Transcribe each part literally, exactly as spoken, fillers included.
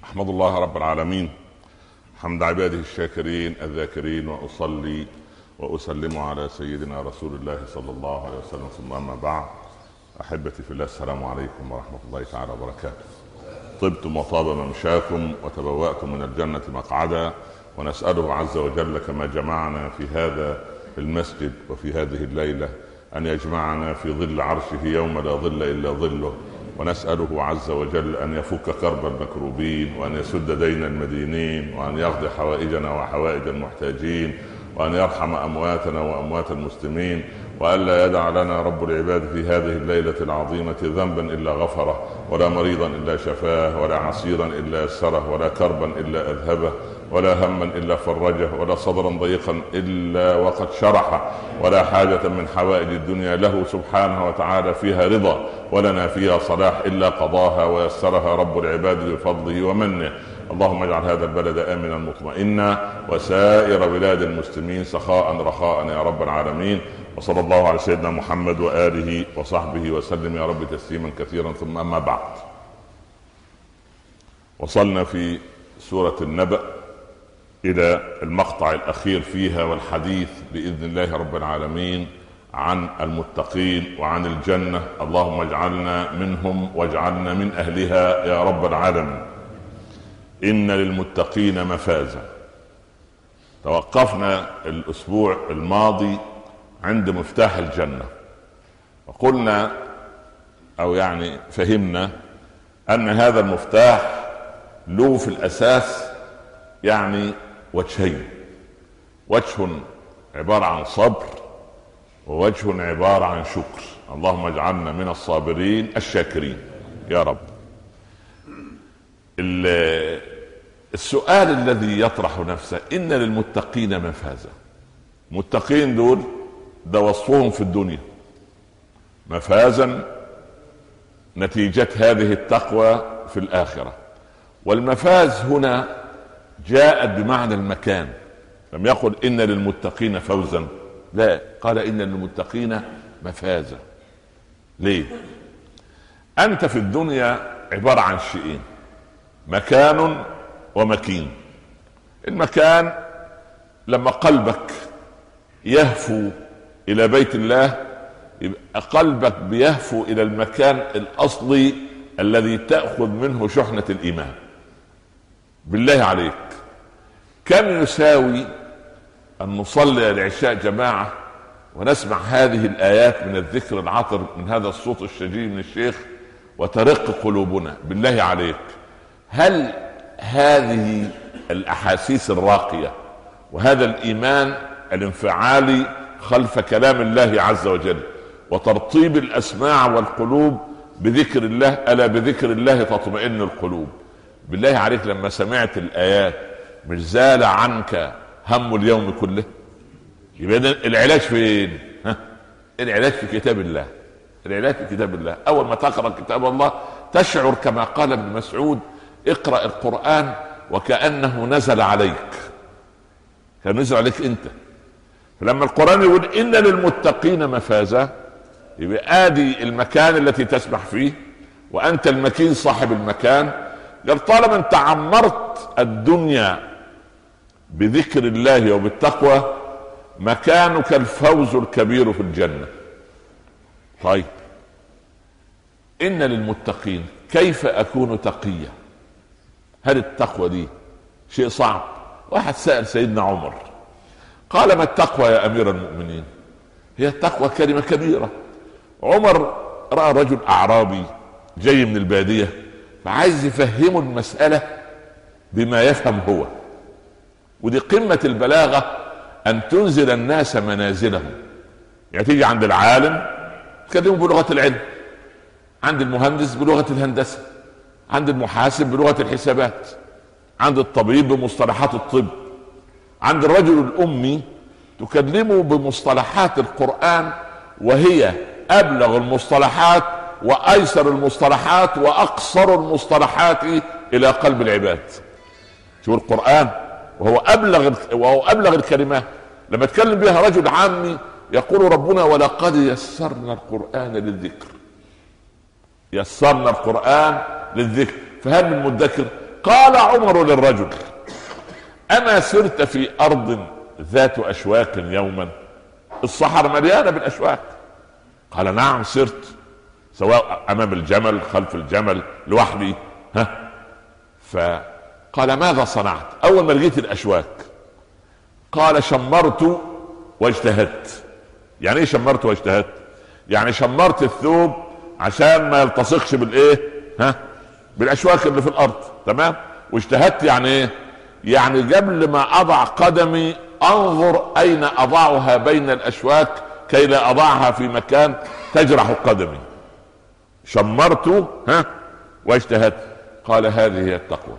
أحمد الله رب العالمين حمد عباده الشاكرين الذاكرين، وأصلي وأسلم على سيدنا رسول الله صلى الله عليه وسلم، ثم أما بعد. أحبتي في الله، السلام عليكم ورحمة الله تعالى وبركاته. طبتم وطاب ممشاكم وتبوأتم من الجنة مقعدا، ونسأله عز وجل كما جمعنا في هذا المسجد وفي هذه الليلة أن يجمعنا في ظل عرشه يوم لا ظل إلا ظله، ونسأله عز وجل أن يفك كرب المكروبين، وأن يسد دين المدينين، وأن يقضي حوائجنا وحوائج المحتاجين، وأن يرحم أمواتنا وأموات المسلمين، وأن لا يدع لنا رب العباد في هذه الليلة العظيمة ذنبا إلا غفره، ولا مريضا إلا شفاه، ولا عسيرا إلا يسره، ولا كربا إلا أذهبه، ولا هما إلا فرجه، ولا صدرا ضيقا إلا وقد شرحه، ولا حاجة من حوائج الدنيا له سبحانه وتعالى فيها رضا ولنا فيها صلاح إلا قضاها ويسرها رب العباد بفضله ومنه. اللهم اجعل هذا البلد آمنا مطمئنا، وسائر بلاد المسلمين سخاء رخاء يا رب العالمين. وصلى الله على سيدنا محمد وآله وصحبه وسلم يا رب تسليما كثيرا. ثم أما بعد، وصلنا في سورة النبأ إلى المقطع الأخير فيها، والحديث بإذن الله رب العالمين عن المتقين وعن الجنة. اللهم اجعلنا منهم واجعلنا من أهلها يا رب العالمين. إن للمتقين مفازا. توقفنا الأسبوع الماضي عند مفتاح الجنة، وقلنا أو يعني فهمنا أن هذا المفتاح له في الأساس يعني وجهين: وجه عبارة عن صبر، ووجه عبارة عن شكر. اللهم اجعلنا من الصابرين الشاكرين يا رب. السؤال الذي يطرح نفسه: إن للمتقين مفازا. متقين دول ده وصفهم في الدنيا، مفازا نتيجة هذه التقوى في الآخرة. والمفاز هنا جاءت بمعنى المكان، لم يقل إن للمتقين فوزا، لا، قال إن للمتقين مفازا. ليه؟ أنت في الدنيا عبارة عن شيئين: مكان ومكين. المكان لما قلبك يهفو إلى بيت الله، يبقى قلبك بيهفو إلى المكان الأصلي الذي تأخذ منه شحنة الإيمان. بالله عليك، كم يساوي أن نصلي العشاء جماعة ونسمع هذه الآيات من الذكر العطر من هذا الصوت الشجي من الشيخ وترق قلوبنا؟ بالله عليك، هل هذه الأحاسيس الراقية وهذا الإيمان الانفعالي خلف كلام الله عز وجل وترطيب الأسماع والقلوب بذكر الله، ألا بذكر الله تطمئن القلوب، بالله عليك لما سمعت الآيات مش زال عنك هم اليوم كله؟ يبقى العلاج فين؟ ها؟ العلاج في كتاب الله. العلاج في كتاب الله. أول ما تقرأ كتاب الله تشعر كما قال ابن مسعود: اقرأ القرآن وكأنه نزل عليك، كان نزل عليك أنت. فلما القرآن يقول إن للمتقين مفازا، يبقى آدي المكان التي تسبح فيه، وأنت المكين صاحب المكان. قال: طالما انت عمرت الدنيا بذكر الله وبالتقوى، مكانك الفوز الكبير في الجنة. طيب، إن للمتقين، كيف أكون تقيا؟ هل التقوى دي شيء صعب؟ واحد سأل سيدنا عمر قال: ما التقوى يا أمير المؤمنين؟ هي التقوى كلمة كبيرة. عمر رأى رجل أعرابي جاي من البادية، فعايز يفهمه المسألة بما يفهم هو. ودي قمة البلاغة، أن تنزل الناس منازلهم. يعني تيجي عند العالم تكلمه بلغة العلم، عند المهندس بلغة الهندسة، عند المحاسب بلغة الحسابات، عند الطبيب بمصطلحات الطب، عند الرجل الأمي تكلمه بمصطلحات القرآن، وهي أبلغ المصطلحات وأيسر المصطلحات وأقصر المصطلحات إلى قلب العباد. شو القرآن وهو أبلغ وهو أبلغ الكلمات. لما تكلم بها رجل عامي يقول ربنا: ولقد يسرنا القرآن للذكر. يسرنا القرآن للذكر، فهل من مدكر؟ قال عمر للرجل: اما سرت في ارض ذات اشواك يوما؟ الصحراء مليانه بالاشواك. قال: نعم سرت، سواء امام الجمل، خلف الجمل، لوحدي. ها فقال: ماذا صنعت اول ما لقيت الاشواك؟ قال: شمرت واجتهدت. يعني ايه شمرت واجتهدت؟ يعني شمرت الثوب عشان ما يلتصقش بالايه؟ ها بالاشواك اللي في الارض. تمام. واجتهدت يعني ايه؟ يعني قبل ما اضع قدمي انظر اين اضعها بين الاشواك كي لا اضعها في مكان تجرح قدمي. شمرت ها واجتهدت. قال: هذه هي التقوى.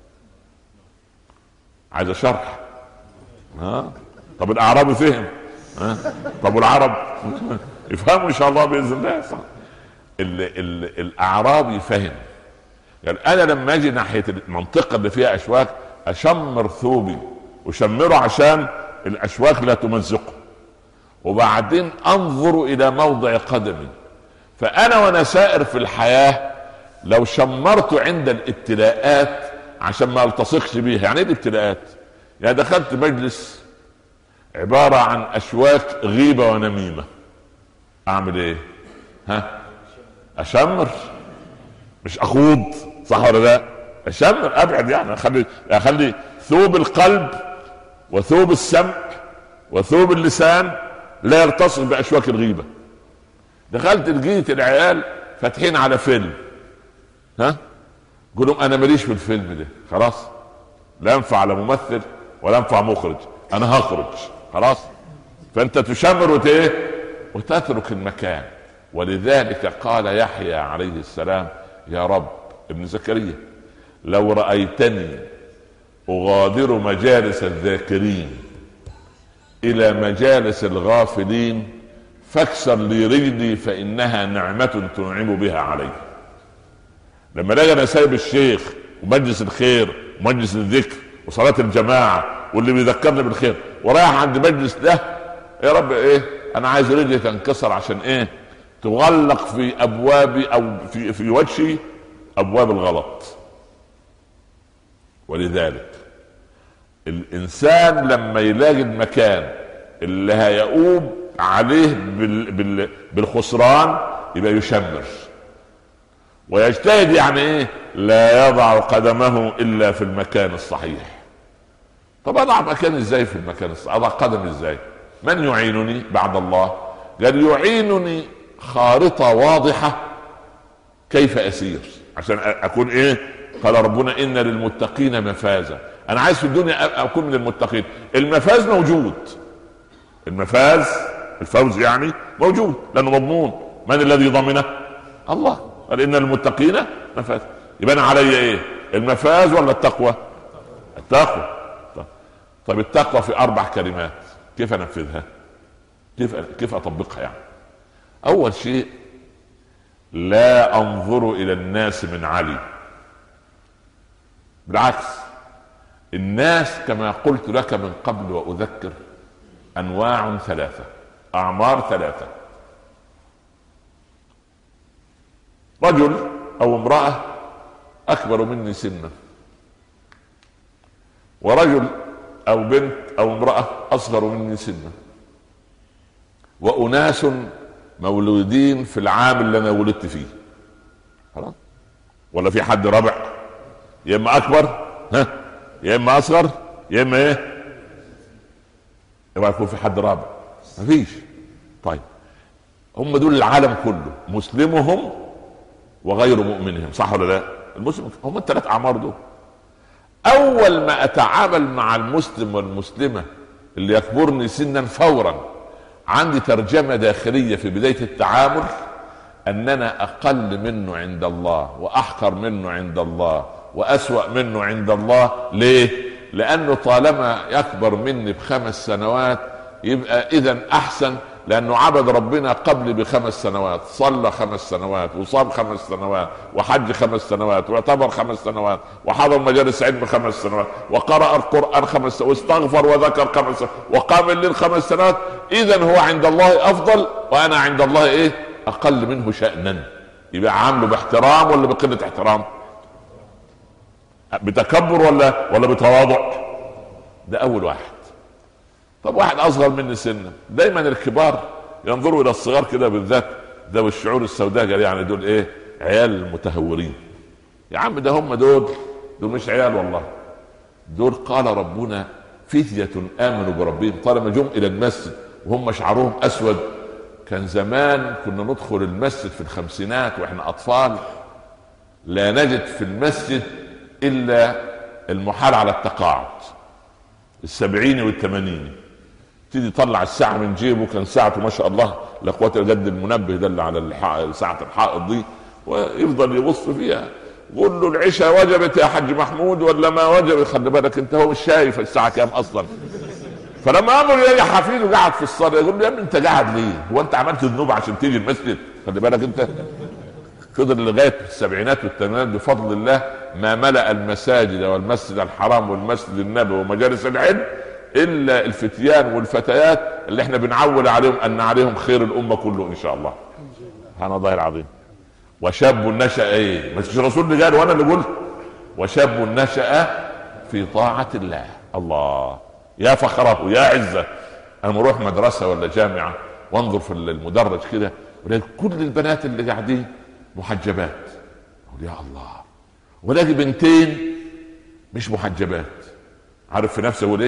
عايز شرح. ها طب الاعرابي فهم؟ ها طب والعرب يفهموا ان شاء الله باذن الله. صح. ال ال الاعرابي فهم. يعني انا لما اجي ناحيه المنطقه اللي فيها اشواك اشمر ثوبي وشمره عشان الاشواك لا تمزقه، وبعدين انظر الى موضع قدمي. فانا وانا سائر في الحياه لو شمرت عند الابتلاءات عشان ما التصقش بيها. يعني ايه الابتلاءات؟ يعني دخلت مجلس عباره عن اشواك غيبه ونميمه، اعمل ايه؟ ها اشمر مش اخوض، صح ولا لا؟ اشمر، ابعد. يعني اخلي اخلي ثوب القلب وثوب السمع وثوب اللسان لا يلتصق باشواك الغيبه. دخلت لقيت العيال فاتحين على فيلم، ها قولوا انا ماليش في الفيلم ده، خلاص لا ينفع على ممثل ولا ينفع مخرج، انا هخرج خلاص. فانت تشمر وت وتترك المكان. ولذلك قال يحيى عليه السلام: يا رب، ابن زكريا، لو رأيتني أغادر مجالس الذاكرين إلى مجالس الغافلين فاكسر لي رجلي فإنها نعمة تنعم بها علي. لما لقى انا سايب الشيخ ومجلس الخير ومجلس الذكر وصلاة الجماعة واللي بيذكرني بالخير ورايح عند مجلس ده، يا رب ايه انا عايز رجلي تنكسر عشان ايه؟ تغلق في ابوابي او في في وجهي ابواب الغلط. ولذلك الانسان لما يلاقي المكان اللي هيقوم عليه بال بال بالخسران يبقى يشمر ويجتهد. يعني ايه؟ لا يضع قدمه الا في المكان الصحيح. طب اضع مكان ازاي في المكان الصحيح؟ اضع قدمي ازاي؟ من يعينني بعد الله؟ قال: يعينني خارطة واضحة كيف اسير عشان اكون ايه؟ قال ربنا: ان للمتقين مفازا. انا عايز في الدنيا اكون من المتقين. المفاز موجود، المفاز الفوز يعني موجود لانه مضمون. من الذي ضمنه؟ الله. قال: ان للمتقين مفاز. يبقى انا علي ايه؟ المفاز ولا التقوى؟ التقوى. طب التقوى في اربع كلمات، كيف انفذها؟ كيف كيف اطبقها؟ يعني اول شيء لا انظر الى الناس من علي، بالعكس الناس كما قلت لك من قبل واذكر انواع ثلاثة، اعمار ثلاثة. رجل او امرأة اكبر مني سنا، ورجل او بنت او امرأة اصغر مني سنا، واناس مولودين في العام اللي انا ولدت فيه. خلاص؟ ولا في حد رابع؟ يا اما اكبر ها يا اما اصغر يا اما ايه؟ يبقى يكون في حد رابع؟ مفيش. طيب هم دول العالم كله، مسلمهم وغير مؤمنهم، صح ولا لا؟ المسلم هم الثلاث اعمار دول. اول ما اتعامل مع المسلم والمسلمة اللي يكبرني سنا فورا عندي ترجمة داخلية في بداية التعامل اننا اقل منه عند الله واحقر منه عند الله واسوأ منه عند الله. ليه؟ لانه طالما يكبر مني بخمس سنوات يبقى اذا احسن، لانه عبد ربنا قبل بخمس سنوات، صلى خمس سنوات وصام خمس سنوات وحج خمس سنوات واعتبر خمس سنوات وحضر مجالس علم خمس سنوات وقرأ القرآن خمس سنوات واستغفر وذكر خمس سنوات وقام الليل خمس سنوات. اذا هو عند الله افضل وانا عند الله ايه؟ اقل منه شأنا. يبقى عامله باحترام ولا بقلة احترام؟ بتكبر ولا ولا بتواضع؟ ده اول واحد. طب واحد اصغر مني سنا، دايما الكبار ينظروا الى الصغار كده، بالذات ذوي الشعور السوداء، قال يعني دول ايه؟ عيال متهورين. يا عم ده هم دول دول مش عيال والله، دول قال ربنا فتية آمنوا بربهم. طالما جم إلى المسجد وهم شعرهم أسود، كان زمان كنا ندخل المسجد في الخمسينات وإحنا أطفال لا نجد في المسجد إلا المحال على التقاعد، السبعيني والثمانيني. تيجي يطلع الساعة من جيبه، كان ساعته ما شاء الله لا قوة إلا بالله، المنبه ده اللي على ساعة الحائط دي، ويفضل يبص فيها. قول له العشاء وجبت يا حاج محمود ولا ما وجبت؟ خلي بالك انت، هو مش شايف الساعه كام اصلا. فلما امر يا حفيده قاعد في الصلاه، يقول له يا ابني انت قاعد ليه؟ هو انت عملت ذنوب عشان تيجي المسجد؟ خلي بالك انت. فضل لغايه السبعينات والثمانينات بفضل الله ما ملأ المساجد والمسجد الحرام والمسجد النبوي ومجالس العلم الا الفتيان والفتيات اللي احنا بنعول عليهم ان عليهم خير الامه كله ان شاء الله. سبحان الله العظيم. وشاب نشأ ايه؟ مش الرسول اللي قال وانا اللي قلت؟ وشاب نشأ في طاعة الله. الله يا فخره يا عزه. انا بروح مدرسه ولا جامعه وانظر في المدرج كده ولاقي كل البنات اللي قاعدين محجبات، اقول يا الله، ولاقي بنتين مش محجبات. عارف في نفسي اقول ايه؟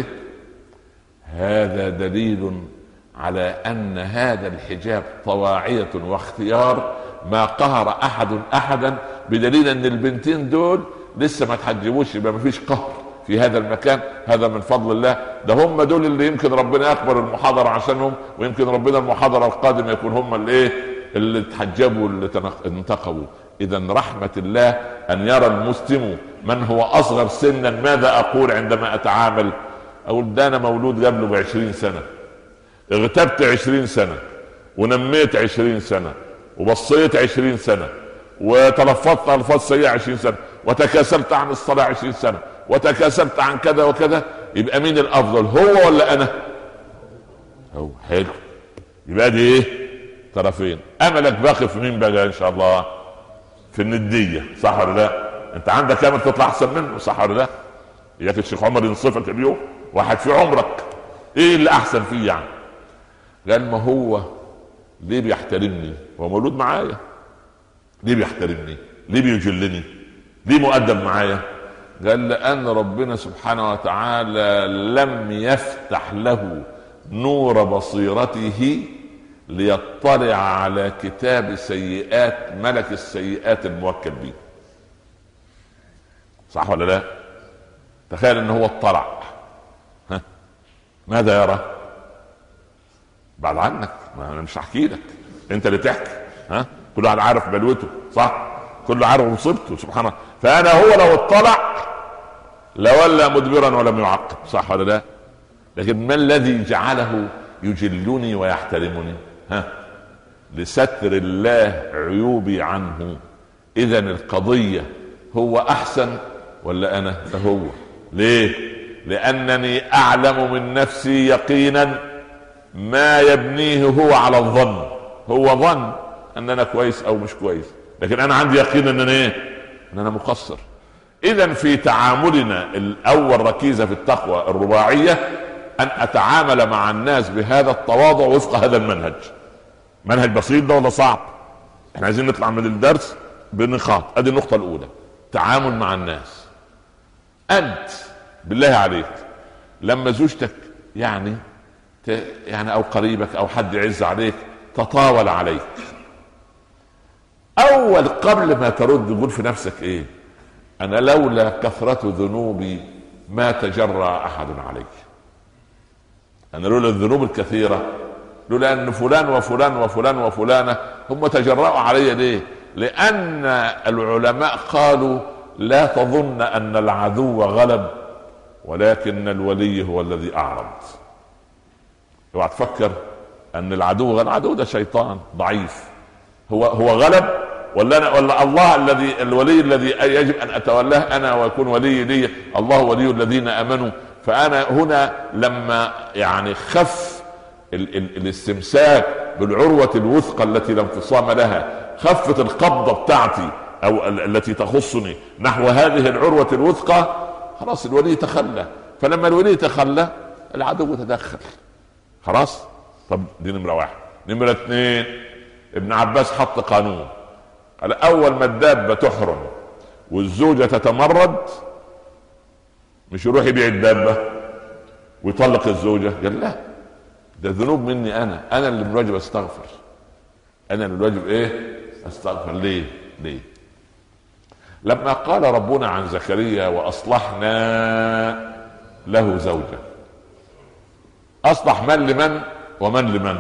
هذا دليل على ان هذا الحجاب طواعية واختيار ما قهر احد احدا، بدليل ان البنتين دول لسه ما تحجبوش، يبقى ما فيش قهر في هذا المكان. هذا من فضل الله. ده هم دول اللي يمكن ربنا يكبر المحاضرة عشانهم، ويمكن ربنا المحاضرة القادمة يكون هم اللي ايه اللي تحجبوا واللي انتقبوا. اذا رحمة الله ان يرى المسلم من هو اصغر سنا. ماذا اقول عندما اتعامل؟ اقول ده انا مولود قبله بعشرين سنة، اغتبت عشرين سنة، ونميت عشرين سنة، وبصيت عشرين سنة، وتلفظت الفاظ سيئة عشرين سنة، وتكاسلت عن الصلاة عشرين سنة، وتكاسلت عن كذا وكذا. يبقى مين الافضل، هو ولا انا؟ هو. حلو. يبقى دي ايه؟ طرفين. املك باقي في مين بقى ان شاء الله؟ في الندية، صح ولا لا؟ انت عندك امل تطلع احسن منه، صح ولا لا؟ اياك الشيخ عمر ينصفك اليوم واحد في عمرك، ايه اللي احسن فيه يعني؟ قال ما هو ليه بيحترمني؟ هو مولود معايا. ليه بيحترمني؟ ليه بيجلني؟ ليه مؤدب معايا؟ قال لأن ربنا سبحانه وتعالى لم يفتح له نور بصيرته ليطلع على كتاب سيئات ملك السيئات الموكل به. صح ولا لا؟ تخيل ان هو اطلع، ها ماذا يرى؟ بعد عنك، ما انا مش هحكي لك، انت اللي تحكي. ها كل واحد عارف بلوته، صح؟ كل عارف مصيبته، سبحان الله. فانا هو لو اطلع لولى مدبرا ولم يعقب، صح ولا لا؟ لكن ما الذي جعله يجلني ويحترمني؟ ها لستر الله عيوبي عنه. اذا القضية هو احسن ولا انا؟ ده هو. ليه؟ لانني اعلم من نفسي يقينا ما يبنيه هو على الظن. هو ظن ان انا كويس او مش كويس، لكن انا عندي يقين ان انا ايه؟ ان انا مقصر. اذا في تعاملنا الاول ركيزة في التقوى الرباعية ان اتعامل مع الناس بهذا التواضع وفق هذا المنهج. منهج بسيط ده ولا صعب؟ احنا عايزين نطلع من الدرس بنقاط. ادي النقطة الاولى، تعامل مع الناس. انت بالله عليك لما زوجتك يعني يعني او قريبك او حد يعز عليك تطاول عليك، اول قبل ما ترد قول في نفسك ايه؟ انا لولا كثرة ذنوبي ما تجرأ احد عليك. انا لولا الذنوب الكثيرة، لولا ان فلان وفلان وفلان وفلانة هم تجرأوا علي. ليه؟ لان العلماء قالوا لا تظن ان العدو غلب، ولكن الولي هو الذي اعرض. اوعى تفكر ان العدو غلب. العدو ده شيطان ضعيف. هو هو غلب ولا أنا ولا الله الذي الولي الذي يجب ان اتولاه انا ويكون ولي لي؟ الله ولي الذين امنوا. فانا هنا لما يعني خف ال ال الاستمساك بالعروة الوثقى التي لا انفصام لها، خفت القبضة بتاعتي او التي تخصني نحو هذه العروة الوثقى، خلاص الولي تخلى. فلما الولي تخلى العدو تدخل، خلاص. طب دي نمرة واحد. نمرة اثنين، ابن عباس حط قانون، قال اول ما الدابة تحرم والزوجة تتمرد مش يروح يبيع الدابة ويطلق الزوجة، قال لا، ده ذنوب مني انا انا اللي الواجب استغفر، انا اللي الواجب ايه استغفر. ليه ليه لما قال ربنا عن زكريا واصلحنا له زوجة، اصلح من لمن ومن لمن؟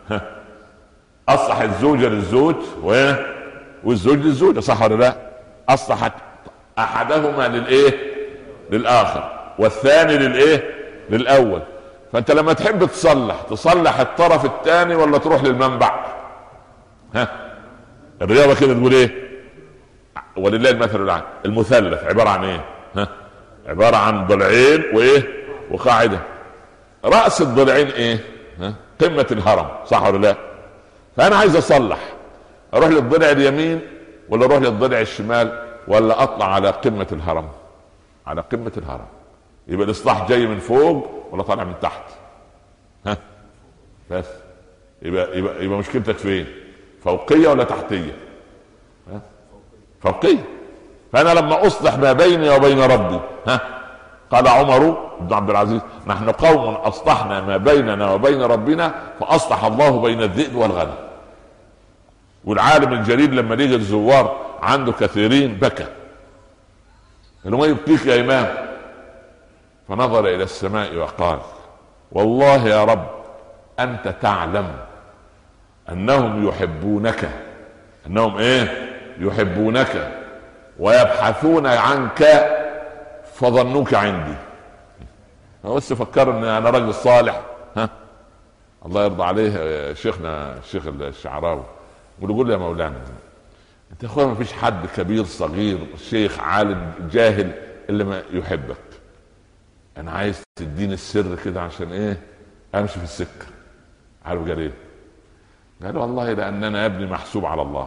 اصلح الزوجة للزوج والزوج للزوجة، صح ولا لا؟ اصلحت احدهما للايه للاخر والثاني للايه للاول. فانت لما تحب تصلح تصلح الطرف الثاني ولا تروح للمنبع؟ ها الرياضة كده تقول ايه؟ ولله المثل الاعلى. المثلث عبارة عن ايه؟ ها عبارة عن ضلعين وايه وقاعدة. رأس الضلعين ايه؟ ها قمة الهرم، صح ولا لا؟ فانا عايز اصلح، اروح للضلع اليمين ولا اروح للضلع الشمال ولا اطلع على قمة الهرم؟ على قمة الهرم. يبقى الاصلاح جاي من فوق ولا طالع من تحت؟ ها بس يبقى يبقى, يبقى مشكلتك فين؟ فوقية ولا تحتية؟ ها فوقية. فانا لما اصلح ما بيني وبين ربي، ها قال عمر بن عبد العزيز نحن قوم اصلحنا ما بيننا وبين ربنا فاصلح الله بين الذئب والغنم. والعالم الجليل لما لقى الزوار عنده كثيرين بكى، قال ما يبكيك يا امام؟ فنظر الى السماء وقال والله يا رب انت تعلم انهم يحبونك، انهم ايه يحبونك ويبحثون عنك فظنوك عندي. بس فكر ان انا راجل صالح، ها الله يرضى عليه شيخنا الشيخ الشعراوي يقول يا مولانا انت يا اخويا ما فيش حد كبير صغير شيخ عالم جاهل اللي ما يحبك، انا عايز تديني السر كده عشان ايه امشي في السكه. عارف قال ايه؟ قال والله لاننا يا ابني محسوب على الله.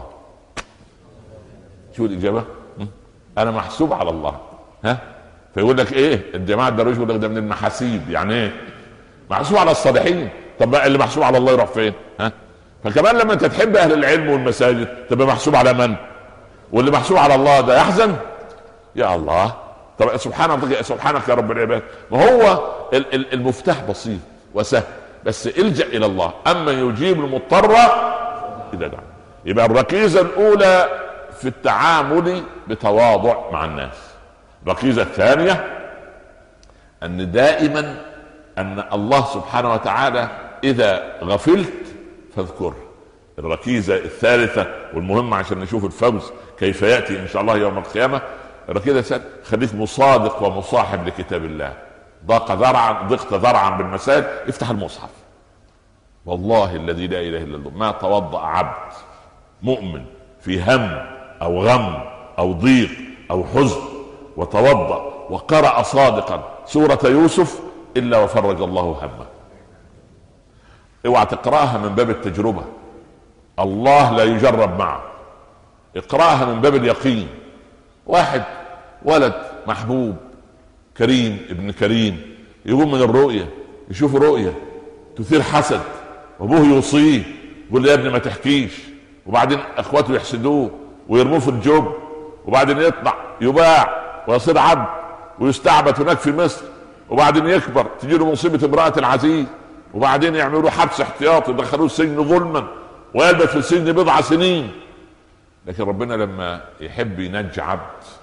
شو الاجابه؟ انا محسوب على الله. ها فيقول لك ايه الجماعه الدرويش يقول لك ده من المحاسيب، يعني ايه محسوب على الصالحين؟ طب بقى اللي محسوب على الله يروح فين؟ ها فكمان لما انت تحب اهل العلم والمساجد تبقى محسوب على من؟ واللي محسوب على الله ده يحزن؟ يا الله. طب سبحانك سبحانك يا رب العباد. ما هو المفتاح بسيط وسهل، بس الجأ الى الله. اما يجيب المضطر اذا دعا. يبقى الركيزه الاولى في التعامل بتواضع مع الناس. الركيزه الثانيه ان دائما ان الله سبحانه وتعالى اذا غفلت فاذكره. الركيزه الثالثه والمهمه عشان نشوف الفوز كيف ياتي ان شاء الله يوم القيامه، الركيزه الثالثه خليك مصادق ومصاحب لكتاب الله. ضاق ذرعا ضقت ذرعا بالمساجد افتح المصحف. والله الذي لا اله الا الله ما توضأ عبد مؤمن في هم او غم او ضيق او حزن وتوضأ وقرأ صادقا سورة يوسف الا وفرج الله همه. اوعى تقرأها من باب التجربة، الله لا يجرب معه. اقرأها من باب اليقين. واحد ولد محبوب كريم ابن كريم يقوم من الرؤية يشوف رؤية تثير حسد وابوه يوصيه يقول له يا ابني ما تحكيش، وبعدين اخواته يحسدوه ويرموه في الجب، وبعدين يطلع يباع ويصير عبد ويستعبد هناك في مصر، وبعدين يكبر تجي له مصيبة امرأة العزيز، وبعدين يعملوا حبس احتياطي يدخلوه السجن ظلما ويلبث في السجن بضع سنين. لكن ربنا لما يحب ينجي عبد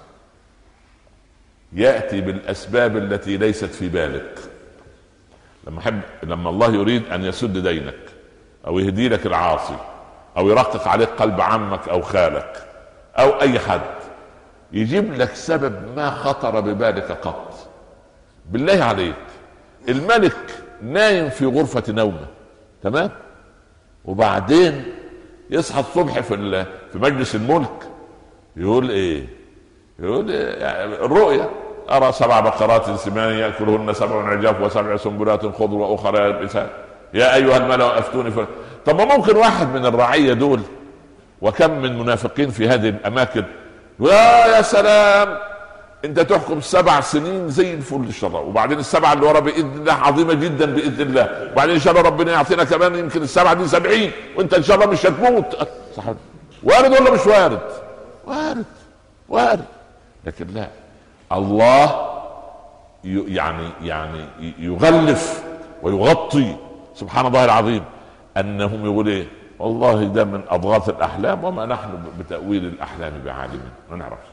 يأتي بالأسباب التي ليست في بالك. لما حب لما الله يريد أن يسد دينك أو يهدي لك العاصي أو يرقق عليك قلب عمك أو خالك أو أي حد، يجيب لك سبب ما خطر ببالك قط. بالله عليك الملك نايم في غرفة نومه تمام، وبعدين يصحى الصبح في في مجلس الملك يقول ايه؟ يقول إيه؟ يعني الرؤيا ارى سبع بقرات سمان ياكلهن سبع عجاف وسبع سنبلات خضر واخرى يابسات يا ايها الملأ افتوني ف... طب ما ممكن واحد من الرعيه دول، وكم من منافقين في هذه الاماكن يا يا سلام، انت تحكم سبع سنين زي الفل ان شاء الله، وبعدين السبعه اللي ورا باذن الله عظيمه جدا باذن الله، وبعدين ان شاء الله ربنا يعطينا كمان يمكن السبعه دي سبعين وانت ان شاء الله مش هتموت. صح؟ وارد ولا مش وارد؟ وارد وارد. لكن لا، الله يعني يعني يغلف ويغطي سبحان الله العظيم انهم يقول ايه؟ والله ده من اضغاث الاحلام وما نحن بتاويل الاحلام بعالمين، ما نعرفش.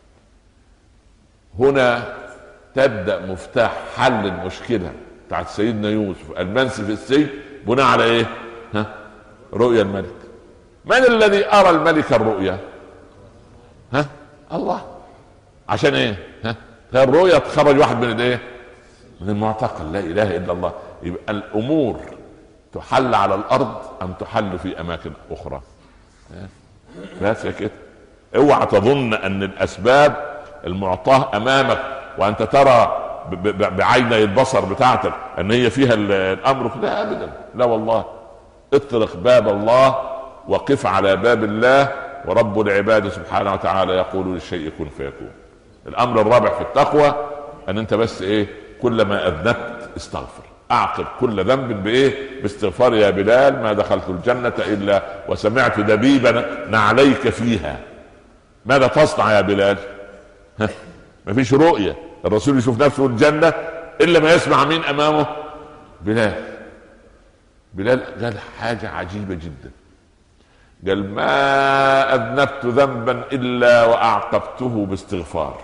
هنا تبدا مفتاح حل المشكله بتاعت سيدنا يوسف المنسي في السجن بناء على ايه؟ ها؟ رؤيا الملك. من الذي ارى الملك الرؤيا؟ ها؟ الله. عشان ايه؟ ها؟ الرؤيا تخرج واحد من الايه؟ من المعتقل. لا اله الا الله. يبقى الامور تحل على الارض ام تحل في اماكن اخرى؟ بس كده. اوعى تظن ان الاسباب المعطاه امامك وانت ترى بعيني البصر بتاعتك ان هي فيها الامر. لا ابدا، لا والله. اطرق باب الله وقف على باب الله، ورب العباد سبحانه وتعالى يقول للشيء كن فيكون. الامر الرابع في التقوى ان انت بس ايه؟ كلما اذنبت استغفر. اعقب كل ذنب بايه؟ باستغفار. يا بلال ما دخلت الجنة الا وسمعت دبيب نعليك فيها. ماذا تصنع يا بلال؟ ما فيش رؤية الرسول يشوف نفسه الجنة الا ما يسمع مين امامه؟ بلال. بلال قال حاجة عجيبة جدا، قال ما اذنبت ذنبا الا واعقبته باستغفار،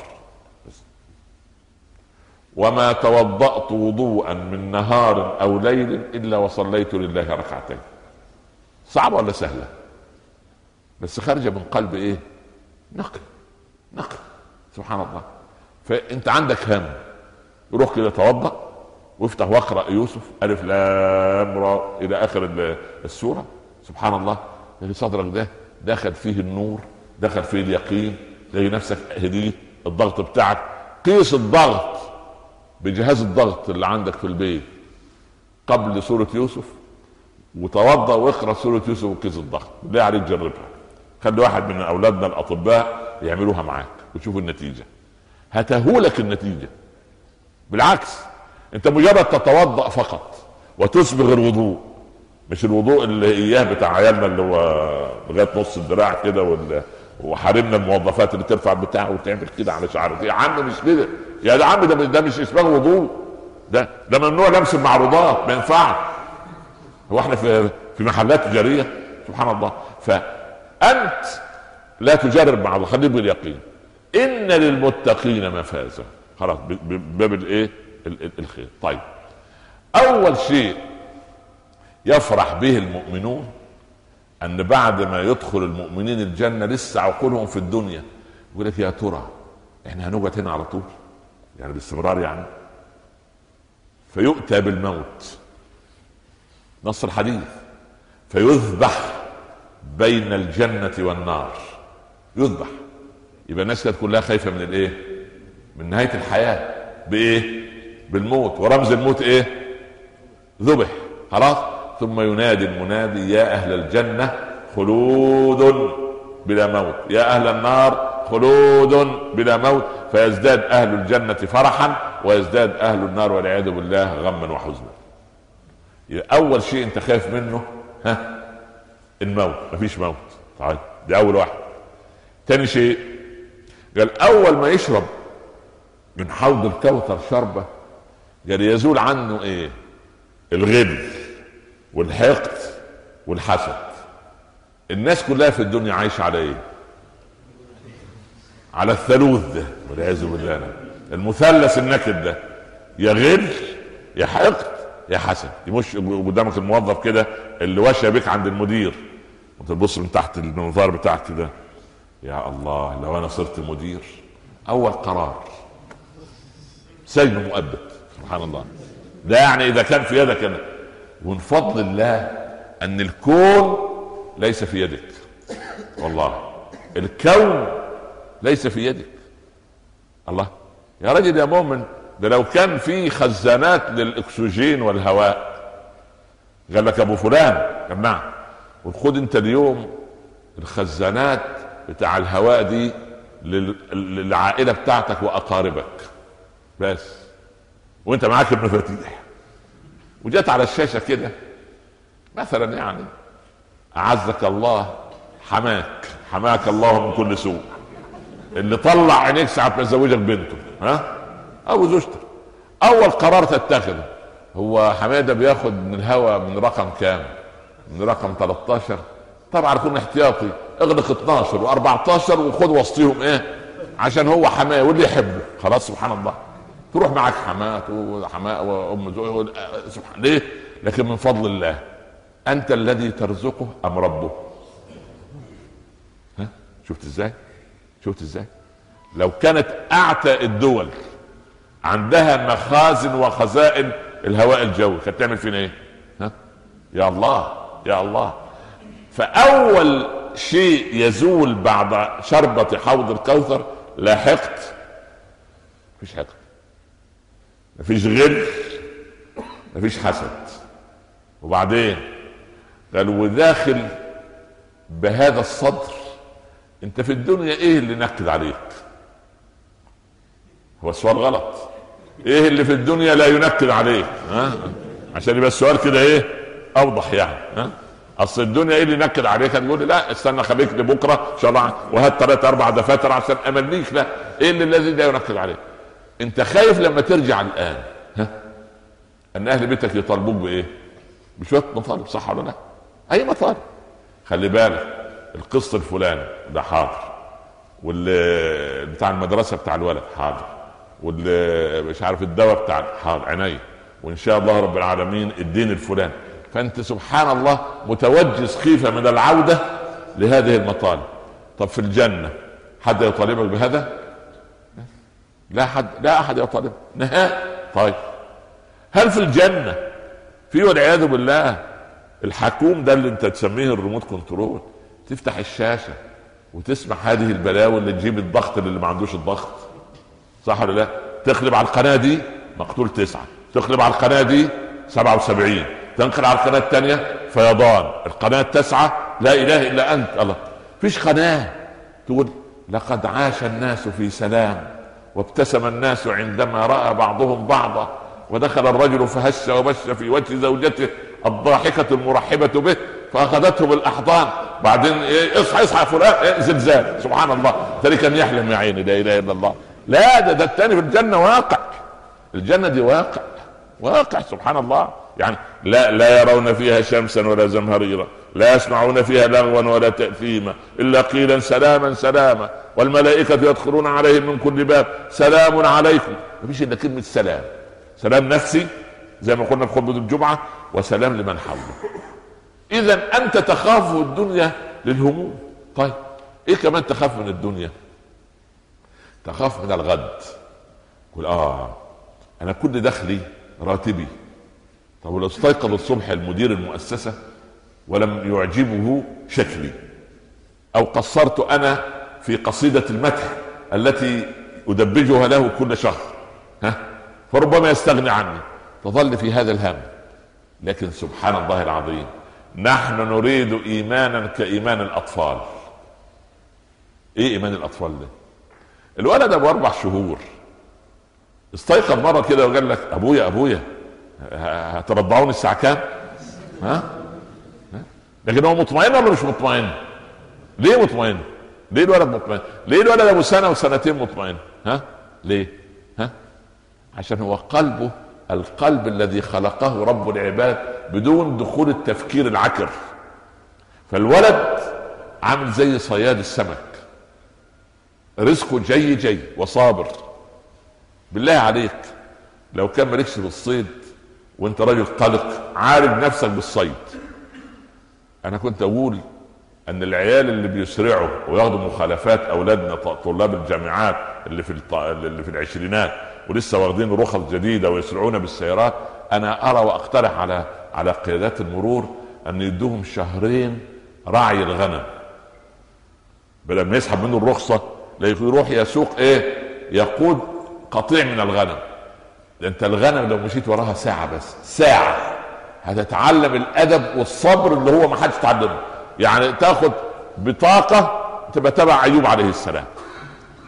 وما توضأت وضوءا من نهار او ليل الا وصليت لله ركعتين. صعبة ولا سهلة؟ بس خارجة من قلب ايه؟ نقي نقي. سبحان الله. فانت عندك هم، روح كده توضأ وافتح واقرأ يوسف الف لام را الى اخر السورة. سبحان الله. اللي صدرك ده دخل فيه النور، دخل فيه اليقين، تلاقي نفسك هديت. الضغط بتاعك قيس الضغط بجهاز الضغط اللي عندك في البيت قبل سورة يوسف، وتوضأ واقرأ سورة يوسف وقيس الضغط. ليه عليك جربها. خلي واحد من اولادنا الاطباء يعملوها معاك وتشوفوا النتيجة. هتهولك النتيجة. بالعكس، انت مجرد تتوضأ فقط وتسبغ الوضوء، مش الوضوء اللي اياه بتاع عيالنا اللي هو لغايه نص الذراع كده، وحارمنا الموظفات اللي ترفع بتاع وتعمل كده على شعرك. يا عم مش كده يا عم، ده ده مش اسمه وضوء، ده ده ممنوع لمس المعروضات، ما ينفعش. هو احنا في في محلات تجاريه؟ سبحان الله. فانت لا تجرب مع الله، خليك باليقين. ان للمتقين مفازا. خلاص باب الايه؟ الخير. طيب، اول شيء يفرح به المؤمنون ان بعد ما يدخل المؤمنين الجنه لسه عقولهم في الدنيا، يقول لك يا ترى احنا هنقعد هنا على طول؟ يعني باستمرار يعني. فيؤتى بالموت، نص الحديث، فيذبح بين الجنه والنار. يذبح. يبقى الناس كانت كلها خايفه من الايه؟ من نهايه الحياه. بايه؟ بالموت. ورمز الموت ايه؟ ذبح. خلاص. ثم ينادي المنادي يا اهل الجنه خلود بلا موت، يا اهل النار خلود بلا موت. فيزداد اهل الجنه فرحا ويزداد اهل النار والعياذ بالله غما وحزنا. اول شيء انت خايف منه ها؟ الموت. مفيش موت. طيب، دي اول واحد. تاني شيء قال اول ما يشرب من حوض الكوثر شربة، قال يزول عنه ايه؟ الغل والحقد والحسد. الناس كلها في الدنيا عايشة على ايه؟ على الثالوث ده والعياذ بالله، المثلث النكد ده، يا غل يا حقد يا حسد. يمش قدامك الموظف كده اللي وشى بك عند المدير وتبص من تحت المنظار بتاعك كده، يا الله لو انا صرت مدير اول قرار سجن مؤبد. سبحان الله. ده يعني اذا كان في يدك أنا. ومن فضل الله ان الكون ليس في يدك. والله الكون ليس في يدك. الله يا رجل يا مؤمن، ده لو كان في خزانات للاكسجين والهواء قال لك ابو فلان قال نعم، وخد انت اليوم الخزانات بتاع الهواء دي للعائله بتاعتك واقاربك بس، وانت معاك المفاتيح. وجت على الشاشه كده مثلا يعني اعزك الله حماك حماك الله من كل سوء، اللي طلع عينيك ساعه ما يزوجك بنته، ها، او زوجتك، اول قرار تتخذه هو حماده بياخد من الهوا من رقم كام؟ من رقم ثلاثة عشر. طبعا يكون احتياطي، اغلق اثناشر واربعتاشر وخد وسطيهم ايه عشان هو حماه واللي يحبه. خلاص سبحان الله، تروح معك حمات وحماء وام زوج سبحان ليه؟ لكن من فضل الله. انت الذي ترزقه ام ربه؟ ها شفت ازاي؟ شفت ازاي؟ لو كانت اعتى الدول عندها مخازن وخزائن الهواء الجوي كانت تعمل فينا ايه؟ ها يا الله يا الله. فاول شيء يزول بعد شربة حوض الكوثر لا حقد، مفيش حقد، مفيش غل، مفيش حسد. وبعدين قال وداخل بهذا الصدر انت في الدنيا ايه اللي نكد عليك؟ هو السؤال غلط. ايه اللي في الدنيا لا ينكد عليك؟ ها عشان يبقى السؤال كده ايه اوضح يعني. ها اصل الدنيا ايه اللي ينكد عليك؟ هتقول لي لا استنى خليك لبكره ان شاء الله وهات ثلاث اربع دفاتر عشان امليك. لا، ايه اللي الذي لا ينكد عليك؟ انت خايف لما ترجع الان ها ان اهل بيتك يطالبوك بايه؟ بشويه مطالب، صح ولا لا؟ اي مطالب. خلي بالك القسط الفلاني ده حاضر، واللي بتاع المدرسه بتاع الولد حاضر، واللي مش عارف الدواء بتاع حاضر عيني، وان شاء الله رب العالمين الدين الفلاني. فانت سبحان الله متوجس خيفه من العوده لهذه المطالب. طب في الجنه حد يطالبك بهذا؟ لا حد، لا احد يطالب نهائي. طيب هل في الجنه في والعياذ بالله الحكوم ده اللي انت تسميه الريموت كنترول تفتح الشاشه وتسمع هذه البلاوي اللي تجيب الضغط اللي ما عندوش الضغط، صح ولا لا؟ تقلب على القناه دي مقتول تسعه، تقلب على القناه دي سبعه وسبعين، تنقل على القناه الثانيه فيضان، القناه التاسعه لا اله الا انت. الله، فيش قناه تقول لقد عاش الناس في سلام وابتسم الناس عندما راى بعضهم بعضا ودخل الرجل فهش وبش في وجه زوجته الضاحكه المرحبه به فاخذته بالاحضان. بعدين إيه اصحى اصحى فلان إيه زلزال، سبحان الله، تاني كان يحلم يا عيني، لا اله الا الله. لا ده ده الثاني في الجنه واقع، الجنه دي واقع واقع سبحان الله. يعني لا لا يرون فيها شمسا ولا زمهريرا، لا يسمعون فيها لغوا ولا تأثيما الا قيلا سلاما سلاما، والملائكه يدخلون عليهم من كل باب سلام عليكم. مفيش الا كلمه سلام، سلام نفسي زي ما قلنا في خطبه الجمعه، وسلام لمن حوله. اذا انت تخاف الدنيا للهموم. طيب ايه كمان تخاف من الدنيا؟ تخاف من الغد. قل اه انا كل دخلي راتبي. طب ولو استيقظ الصبح المدير المؤسسه ولم يعجبه شكلي، او قصرت انا في قصيده المدح التي ادبجها له كل شهر، ها فربما يستغني عني، تظل في هذا الهم. لكن سبحان الله العظيم نحن نريد ايمانا كايمان الاطفال. ايه ايمان الاطفال ده؟ الولد ابو اربع شهور استيقظ مره كده وقال لك ابويا ابويا هترضعوني الساعه كام؟ ها؟ ها؟ لكن هو مطمئن ولا مش مطمئن؟ ليه مطمئن؟ ليه الولد مطمئن؟ ليه الولد ابو سنه وسنتين مطمئن؟ ها؟ ليه؟ ها؟ عشان هو قلبه القلب الذي خلقه رب العباد بدون دخول التفكير العكر. فالولد عامل زي صياد السمك، رزقه جي جي وصابر. بالله عليك لو كان مالكش بالصيد وانت راجل قلق عارف نفسك بالصيد. انا كنت اقول ان العيال اللي بيسرعوا وياخدوا مخالفات اولادنا طلاب الجامعات اللي في اللي في العشرينات ولسه واخدين رخص جديده ويسرعون بالسيارات، انا ارى واقترح على على قيادات المرور ان يدوهم شهرين رعي الغنم، بدل ما يسحب منه الرخصه يروح يسوق ايه يقود قطيع من الغنم. انت الغنم لو مشيت وراها ساعه بس ساعه هتتعلم الادب والصبر اللي هو ما حدش تعلمه. يعني تاخد بطاقه تبقى تبع ايوب عليه السلام،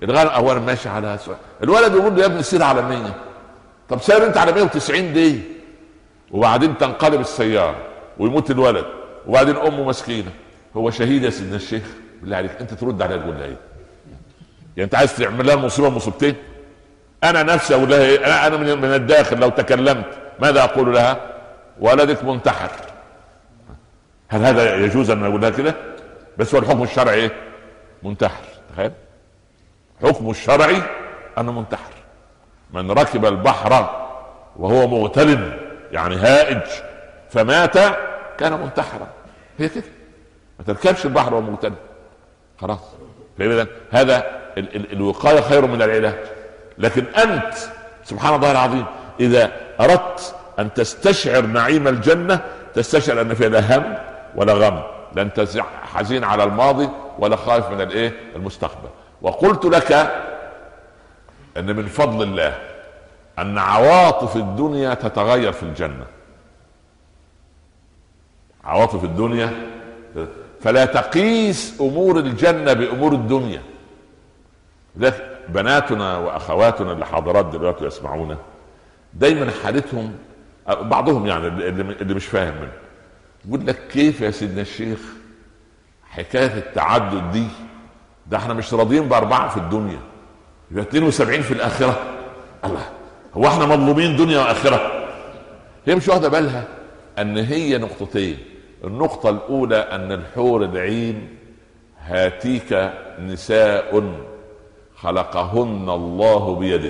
الغنم اولا ماشي على سؤال. الولد يقول له يا ابني سير على مية. طب سير انت على مية وتسعين دي، وبعدين تنقلب السياره ويموت الولد، وبعدين امه مسكينه. هو شهيد يا سيدنا الشيخ؟ بالله عليك انت ترد عليها تقول لها ايه؟ يعني انت عايز تعمل لها مصيبه مصيبتين؟ انا نفسي اقول لها ايه؟ انا انا من الداخل لو تكلمت ماذا اقول لها؟ ولدك منتحر. هل هذا يجوز ان اقول لها كده؟ بس هو الحكم الشرعي ايه؟ منتحر. تخيل حكم الشرعي انه منتحر. من ركب البحر وهو مغترب يعني هائج فمات كان منتحرا. هي كده، ما تركبش البحر وهو مغترب خلاص. فاذا هذا ال- ال- الوقايه خير من العلاج. لكن انت سبحان الله العظيم اذا اردت ان تستشعر نعيم الجنه تستشعر ان فيها لا هم ولا غم، لا انت حزين على الماضي ولا خايف من الايه المستقبل. وقلت لك ان من فضل الله ان عواطف الدنيا تتغير في الجنه. عواطف الدنيا فلا تقيس امور الجنه بامور الدنيا. ذلك بناتنا واخواتنا اللي حاضرات دلوقتي يسمعونا دايما حالتهم بعضهم يعني اللي مش فاهم منه يقول لك كيف يا سيدنا الشيخ حكايه التعدد دي؟ ده احنا مش راضيين باربعه في الدنيا يبقى اثنين وسبعين في الاخره. الله، هو احنا مظلومين دنيا واخره؟ هي مش واخده بالها ان هي نقطتين. النقطه الاولى ان الحور العين هاتيك نساء خلقهن الله بيده،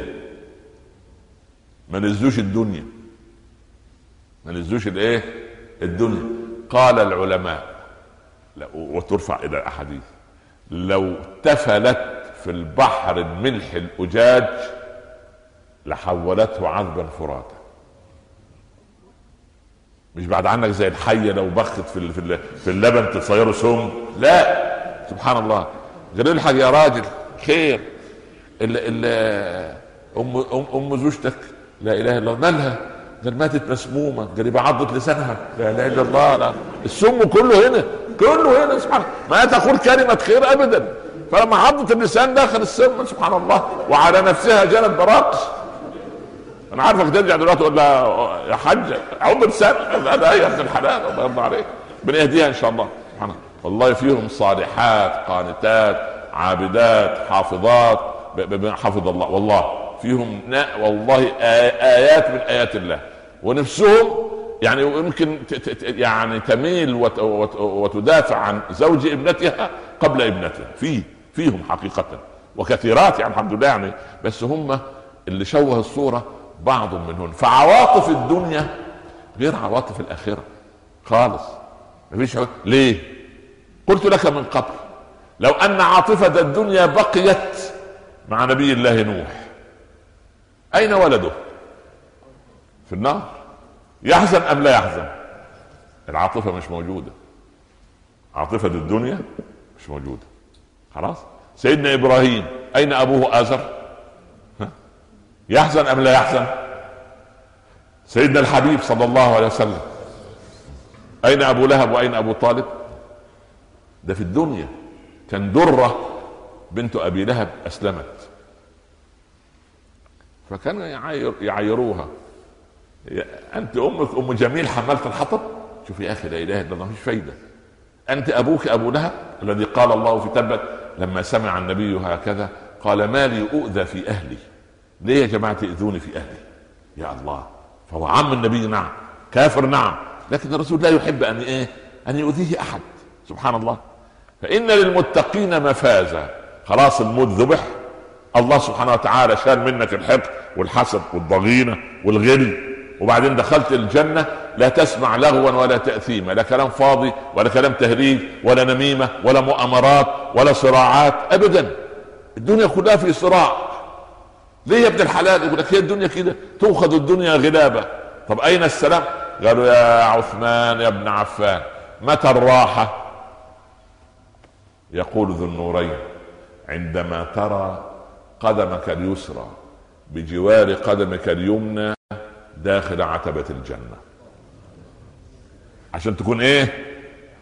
ما نزوش الدنيا، ما نزوش الايه الدنيا. قال العلماء وترفع الى احاديث لو تفلت في البحر الملح الاجاج لحولته عذبا فراتا. مش بعد عنك زي الحيه لو بخت في في اللبن تصيره سم، لا سبحان الله. قالوا لي حاجه يا راجل خير ال ال ام ام ام زوجتك لا اله الا الله مالها؟ ده ماتت مسمومه. قال يبقى عضت لسانها. لا اله الا الله. لا السم كله هنا، كله هنا سبحان الله. ما تقول كلمه خير ابدا. فلما عضت اللسان داخل السم سبحان الله وعلى نفسها جنت براقص. انا عارفك ترجع دلوقتي تقول لها يا حاجه عض لسان. لا يا ابن الحلال الله يرضى عليك بنهديها ان شاء الله. سبحان الله والله فيهم صالحات قانتات عابدات حافظات حفظ الله. والله فيهم والله آيات من آيات الله. ونفسهم يعني يمكن يعني تميل وتدافع عن زوج ابنتها قبل ابنتها. فيه فيهم حقيقة وكثيرات يعني الحمد لله يعني. بس هم اللي شوه الصورة بعض منهم. فعواطف الدنيا غير عواطف الآخرة خالص. مفيش ليه؟ قلت لك من قبل لو أن عاطفة الدنيا بقيت مع نبي الله نوح أين ولده؟ في النار. يحزن أم لا يحزن؟ العاطفة مش موجودة. عاطفة الدنيا مش موجودة خلاص. سيدنا إبراهيم أين أبوه آزر؟ يحزن أم لا يحزن؟ سيدنا الحبيب صلى الله عليه وسلم أين أبو لهب وأين أبو طالب؟ ده في الدنيا كان درة بنت أبي لهب أسلمت فكانوا يعير يعيروها أنت أمك أم جميل حمالة الحطب. شوف يا أخي لا إله إلا الله مفيش فايدة. أنت أبوك أبو لهب الذي قال الله في تبت لما سمع النبي هكذا قال ما لي أؤذى في أهلي. ليه يا جماعة تأذوني في أهلي؟ يا الله. فهو عم النبي نعم كافر نعم لكن الرسول لا يحب أن إيه أن يؤذيه أحد سبحان الله. فإن للمتقين مفازا. خلاص الموت ذبح الله سبحانه وتعالى شال منك الحقد والحسد والضغينة والغل وبعدين دخلت الجنة لا تسمع لغوا ولا تأثيما لا كلام فاضي ولا كلام تهريج ولا نميمة ولا مؤامرات ولا صراعات أبدا. الدنيا كلها في صراع. ليه يا ابن الحلال؟ يقول لك هي الدنيا كده تؤخذ الدنيا غلابة. طب أين السلام؟ قالوا يا عثمان يا ابن عفان متى الراحة؟ يقول ذو النورين عندما ترى قدمك اليسرى بجوار قدمك اليمنى داخل عتبة الجنة عشان تكون ايه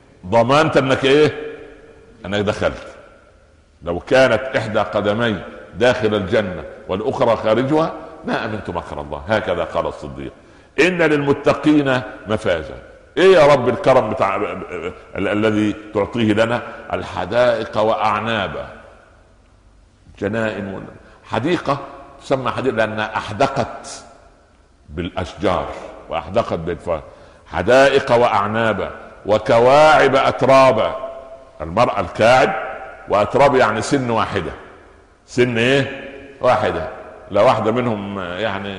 ضمانت انك ايه انك دخلت. لو كانت احدى قدمي داخل الجنة والأخرى خارجها ما أمنت مكر الله. هكذا قال الصديق: إن للمتقين مفازا. إيه يا رب الكرم بتاع الذي تعطيه لنا؟ الحدائق وأعنابا، جنائن. حديقة تسمى حديقة لأنها أحدقت بالأشجار وأحدقت بالفار. حدائق وأعنابا وكواعب أترابا. المرأة الكاعب وأتراب يعني سن واحدة، سن إيه واحدة. لا واحدة منهم يعني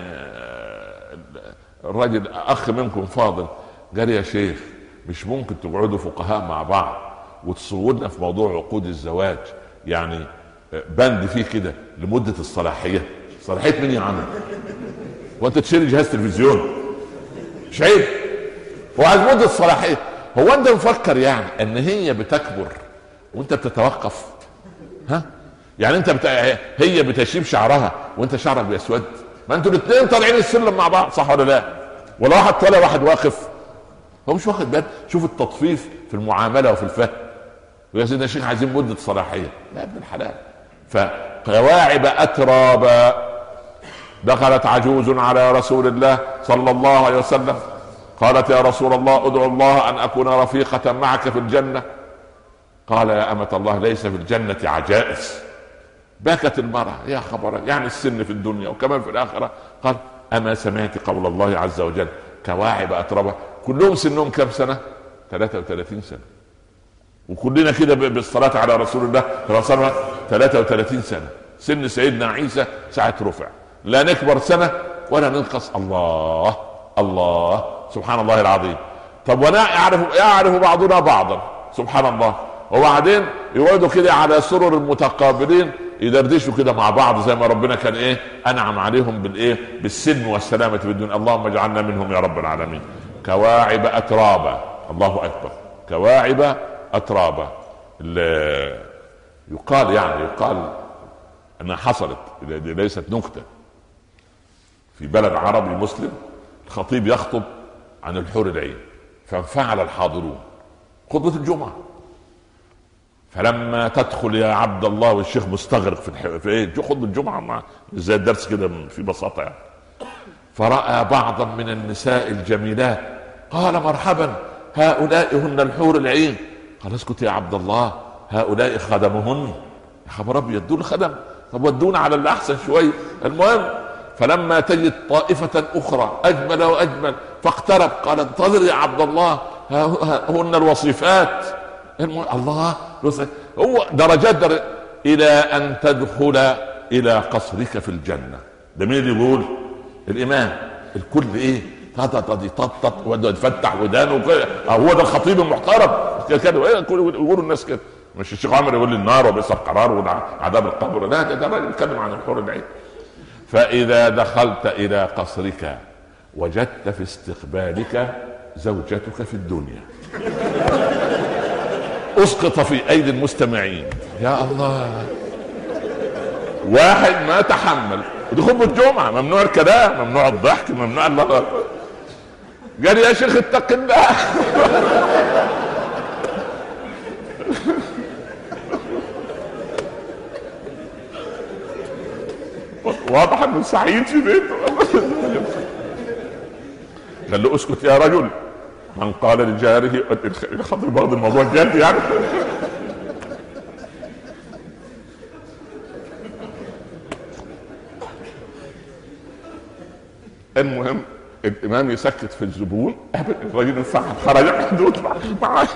الرجل أخ منكم فاضل قال: يا شيخ مش ممكن تقعدوا فقهاء مع بعض وتصورنا في موضوع عقود الزواج يعني بند فيه كده لمدة الصلاحية؟ صلاحية مين يا عم؟ وانت تشتري جهاز تلفزيون؟ مش عيب؟ هو عايز مدة الصلاحية. هو انت مفكر يعني ان هي بتكبر وانت بتتوقف؟ ها يعني انت بت... هي بتشيب شعرها وانت شعرك بيسود؟ ما انتوا الاثنين طالعين السلم مع بعض، صح ولا لا؟ ولا واحد طالع واحد واقف؟ هو مش واخد بالك؟ شوف التطفيف في المعامله وفي الفهم. ويا سيدنا الشيخ عايزين مده صلاحيه. لا ابن الحلال. فقواعب اترابا. دخلت عجوز على رسول الله صلى الله عليه وسلم قالت: يا رسول الله ادعو الله ان اكون رفيقه معك في الجنه. قال: يا امه الله ليس في الجنه عجائز. بكت المرأة: يا خبر، يعني السن في الدنيا وكمان في الآخرة. قال: أما سمعت قول الله عز وجل كواعب أتربة؟ كلهم سنهم كم سنة؟ ثلاثة وثلاثين سنة. وكلنا كده بالصلاة على رسول الله صلى الله عليه وسلم ثلاثة وثلاثين سنة. سن سيدنا عيسى ساعة رفع، لا نكبر سنة ولا ننقص. الله الله سبحان الله العظيم. طب وانا يعرف يعرف بعضنا بعضا سبحان الله. وبعدين يقعدوا كده على سرر المتقابلين يدردشوا كده مع بعض زي ما ربنا كان ايه انعم عليهم بالايه بالسلم والسلامه في الدنيا. اللهم اجعلنا منهم يا رب العالمين. كواعب اترابا. الله اكبر. كواعب اترابا. يقال يعني يقال انها حصلت، ليست نكته، في بلد عربي مسلم الخطيب يخطب عن الحور العين، فانفعل الحاضرون خطبه الجمعه. فلما تدخل يا عبد الله والشيخ مستغرق في, الح... في ايه خطبه الجمعه مع زي الدرس كده في بساطه يعني. فراى بعضا من النساء الجميلات قال: مرحبا، هؤلاء هن الحور العين. قال: اسكت يا عبد الله، هؤلاء خدمهن. يا خبر ابيض، دول خدم؟ طب ودونا على اللي احسن شويه. المهم فلما تجد طائفه اخرى اجمل واجمل فاقترب قال: انتظر يا عبد الله، هن الوصيفات. الله، هو درجات درجة الى ان تدخل الى قصرك في الجنه. ده مين اللي يقول؟ الامام. الكل ايه تطط تطط ويفتح ودانه. هو ده الخطيب المحترم كده. يقولوا الناس كده. مش الشيخ عمر يقول لي النار وبئس القرار وعذاب القبر. لا، ده راجل يتكلم عن الحور العين. فاذا دخلت الى قصرك وجدت في استقبالك زوجتك في الدنيا. اسقط في ايدي المستمعين. يا الله، واحد ما تحمل. ودي خطبه الجمعه، ممنوع الكلام، ممنوع الضحك، ممنوع الله. قال: يا شيخ اتق الله. واضح انه سعيد في بيته. قال له: اسكت يا رجل. من قال لجاره خاطر بعض الموضوع جد يعني. المهم الامام يسكت في الزبون. الرجل انفعل خرج حدود معاه.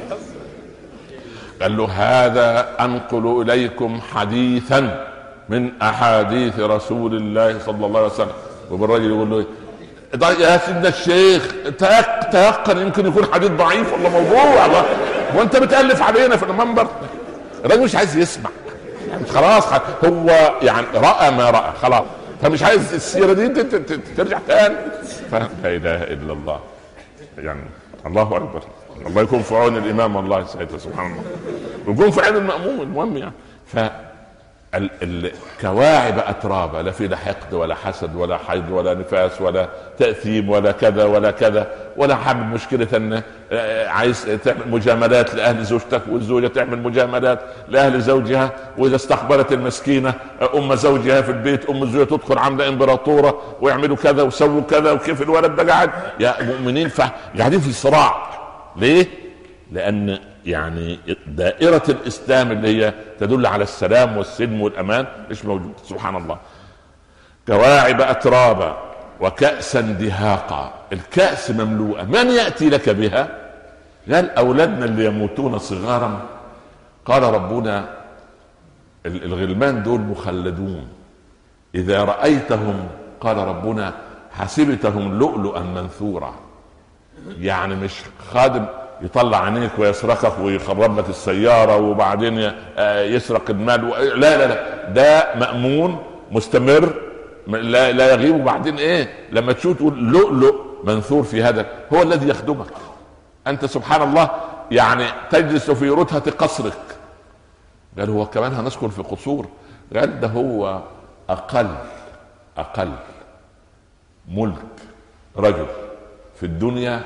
قال له: هذا انقل اليكم حديثا من احاديث رسول الله صلى الله عليه وسلم. وبالرجل يقول له: يا سيدنا الشيخ تيقن يمكن يكون حديث ضعيف ولا موضوع، وانت بتألف علينا في المنبر. الراجل مش عايز يسمع يعني، خلاص هو يعني رأى ما رأى خلاص، فمش عايز السيرة دي ترجع تاني. لا اله الا الله يعني. الله اكبر. الله يكون في عون الامام والله سيدنا سبحان الله، ويكون في عين المأموم. المهم يعني الكواعب اترابا، لا في لا حقد ولا حسد ولا حيض ولا نفاس ولا تاثيم ولا كذا ولا كذا، ولا حامل مشكله ان عايز تعمل مجاملات لاهل زوجتك والزوجه تعمل مجاملات لاهل زوجها، واذا استقبلت المسكينه ام زوجها في البيت ام الزوجه تدخل عامله امبراطوره ويعملوا كذا وسووا كذا، وكيف الولد ده قاعد يا مؤمنين قاعدين في صراع. ليه؟ لان يعني دائرة الإسلام اللي هي تدل على السلام والسلم والأمان مش موجود. سبحان الله. كواعب أترابا وكأسا دهاقا، الكأس مملوءة، من يأتي لك بها؟ قال أولادنا اللي يموتون صغارا. قال ربنا الغلمان دول مخلدون إذا رأيتهم، قال ربنا حسبتهم لؤلؤا منثورا، يعني مش خادم يطلع عينيك ويسرقك ويخرب لك السيارة وبعدين يسرق المال و... لا لا لا، ده مأمون مستمر لا, لا يغيب. وبعدين ايه لما تشوف تقول لؤلؤ منثور في هذا، هو الذي يخدمك انت. سبحان الله، يعني تجلس في رتهة قصرك. قال هو كمان هنسكن في قصور؟ قال ده هو اقل اقل ملك رجل في الدنيا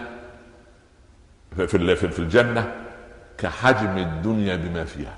في في الجنة كحجم الدنيا بما فيها،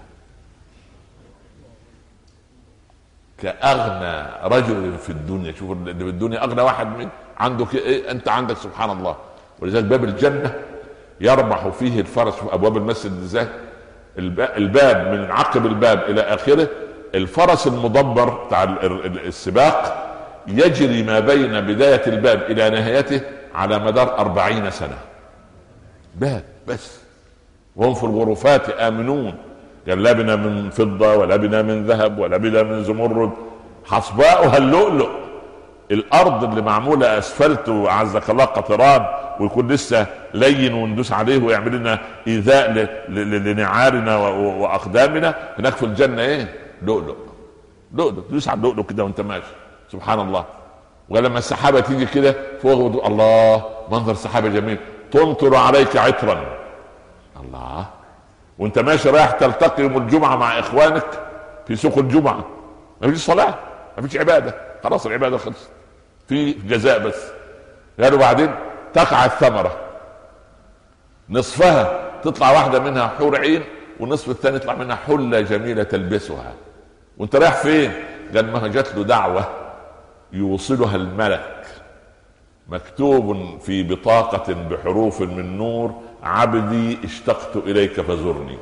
كأغنى رجل في الدنيا. شوف اللي في الدنيا أغنى واحد من عندك إيه؟ أنت عندك سبحان الله. ولذلك باب الجنة يربح فيه الفرس. في أبواب المسجد ازاي الباب من عقب الباب إلى آخره، الفرس المدبر بتاع السباق يجري ما بين بداية الباب إلى نهايته على مدار أربعين سنة باب بس، وهم في الغرفات آمنون. قال لبنا من فضة ولبنا من ذهب ولبنا من زمرد حصباؤها اللؤلؤ. الأرض اللي معمولة أسفلت وعزك الله قطران ويكون لسه لين وندوس عليه ويعمل لنا إيذاء لنعارنا وأقدامنا، هناك في الجنة إيه؟ لؤلؤ. لؤلؤ تدوس على اللؤلؤ كده وأنت ماشي. سبحان الله. ولما السحابة تيجي كده فوق، الله منظر سحابة جميل، تمطر عليك عطرا. الله. وانت ماشي رايح تلتقي يوم الجمعة مع اخوانك في سوق الجمعة، ما فيش صلاة ما فيش عبادة، خلاص العبادة خلصت، في جزاء بس. قالوا بعدين تقع الثمرة، نصفها تطلع واحدة منها حور عين والنصف الثاني يطلع منها حلة جميلة تلبسها. وانت رايح فين؟ قال ما جات له دعوة يوصلها الملك، مكتوب في بطاقة بحروف من نور عبدي اشتقت إليك فزرني.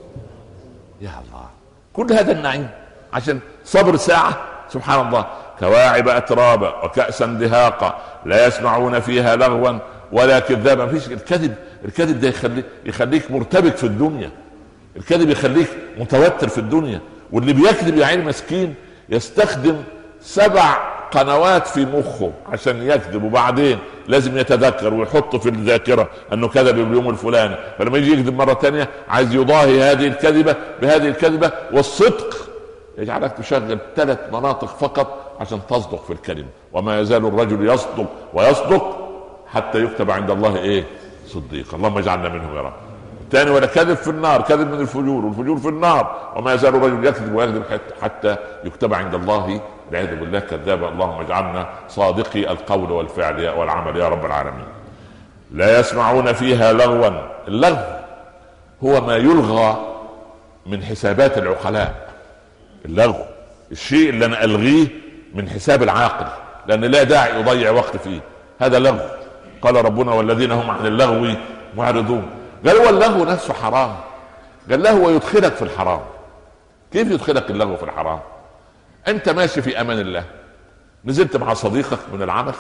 يا الله، كل هذا النعيم عشان صبر ساعة. سبحان الله. كواعب أترابا وكأسا دهاقا لا يسمعون فيها لغوا ولا كذابا. مفيش الكذب. الكذب ده يخلي يخليك مرتبك في الدنيا، الكذب يخليك متوتر في الدنيا. واللي بيكذب يا عين مسكين يستخدم سبع قنوات في مخه عشان يكذب، وبعدين لازم يتذكر ويحط في الذاكرة انه كذب باليوم الفلاني، فلما يجي يكذب مرة تانية عايز يضاهي هذه الكذبة بهذه الكذبة. والصدق يجعلك تشغل ثلاث مناطق فقط عشان تصدق في الكلمة. وما يزال الرجل يصدق ويصدق حتى يكتب عند الله ايه؟ صديق. اللهم اجعلنا منهم يا رب. الثاني ولا كذب في النار، كذب من الفجور والفجور في النار. وما يزال الرجل يكذب ويكذب حتى يكتب عند الله والعياذ بالله كذابا. اللهم اجعلنا صادقي القول والفعل والعمل يا رب العالمين. لا يسمعون فيها لغوا. اللغو هو ما يلغى من حسابات العقلاء. اللغو الشيء اللي انا الغيه من حساب العاقل لان لا داعي اضيع وقت فيه، هذا لغو. قال ربنا والذين هم عن اللغو معرضون. قال هو اللغو نفسه حرام. قال له هو يدخلك في الحرام. كيف يدخلك اللغو في الحرام؟ انت ماشي في امان الله، نزلت مع صديقك من العمل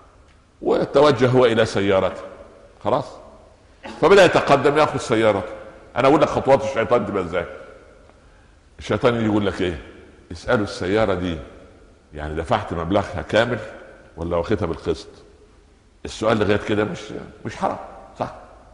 وتوجه هو الى سيارته، خلاص فبدأ يتقدم ياخذ سيارته. انا اقول لك خطوات الشيطان تبقى ازاي. الشيطان يجي يقول لك ايه؟ اسأله السيارة دي يعني دفعت مبلغها كامل ولا واخدها بالقسط؟ السؤال لغاية كده مش مش حرام، صح؟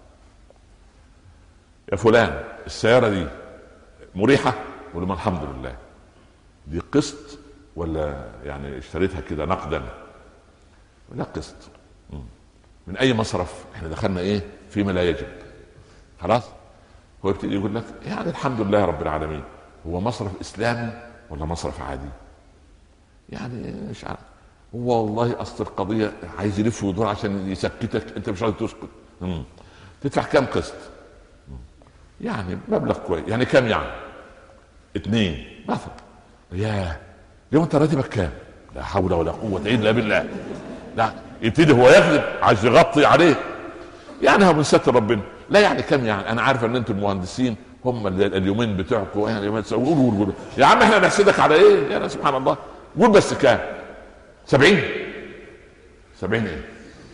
يا فلان السيارة دي مريحة؟ ولا ما الحمد لله. دي قسط ولا يعني اشتريتها كده نقدا؟ لا قسط. من اي مصرف؟ احنا دخلنا ايه فيما لا يجب. خلاص هو يبتدي يقول لك يعني الحمد لله رب العالمين، هو مصرف اسلامي ولا مصرف عادي؟ يعني مش عارف. والله اصل القضيه عايز يلف ويدور عشان يسكتك، انت مش عايز تسكت. مم. تدفع كام قسط؟ يعني مبلغ كويس. يعني كام يعني؟ اتنين مثلا. ياه، اليوم انت راتبك كام؟ لا حول ولا قوه الا بالله. لا يبتدي هو يكذب عايز يغطي عليه. يعني هو من ستر ربنا. لا يعني كم يعني؟ انا عارف ان انتم المهندسين هم اليومين بتوعكم يعني ما تسووا. يا عم احنا نحسدك على ايه؟ يا سبحان الله. قول بس كام؟ سبعين. سبعين ايه؟